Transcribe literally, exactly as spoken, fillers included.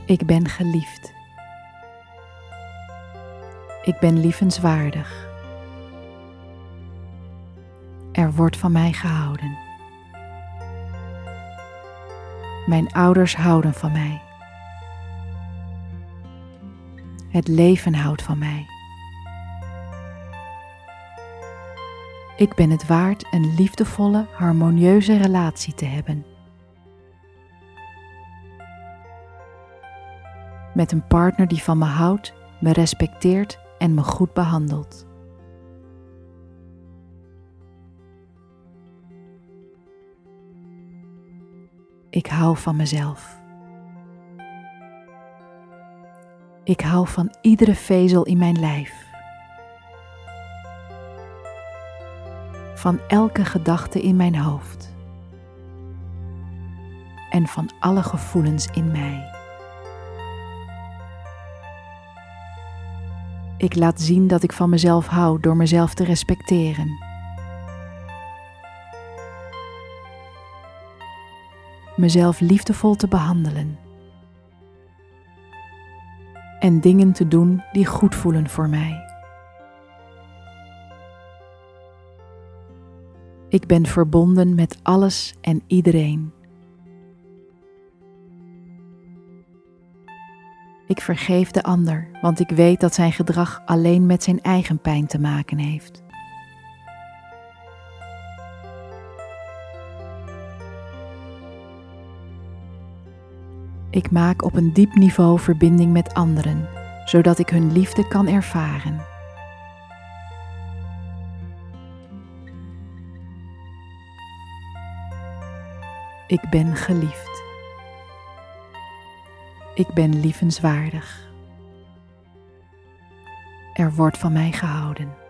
Ik ben geliefd. Ik ben liefenswaardig. Er wordt van mij gehouden. Mijn ouders houden van mij. Het leven houdt van mij. Ik ben het waard een liefdevolle, harmonieuze relatie te hebben. Met een partner die van me houdt, me respecteert en me goed behandelt. Ik hou van mezelf. Ik hou van iedere vezel in mijn lijf. Van elke gedachte in mijn hoofd. En van alle gevoelens in mij. Ik laat zien dat ik van mezelf hou door mezelf te respecteren. Mezelf liefdevol te behandelen. En dingen te doen die goed voelen voor mij. Ik ben verbonden met alles en iedereen. Ik vergeef de ander, want ik weet dat zijn gedrag alleen met zijn eigen pijn te maken heeft. Ik maak op een diep niveau verbinding met anderen, zodat ik hun liefde kan ervaren. Ik ben geliefd. Ik ben liefenswaardig. Er wordt van mij gehouden.